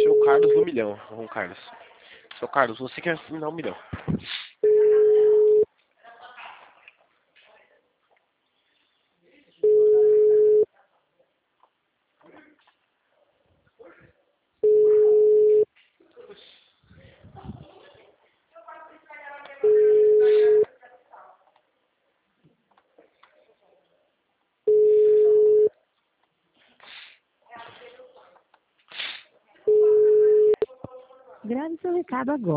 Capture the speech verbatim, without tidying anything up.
Seu Carlos do milhão, João Carlos. Seu Carlos, você quer me dar um milhão. Grave seu recado agora.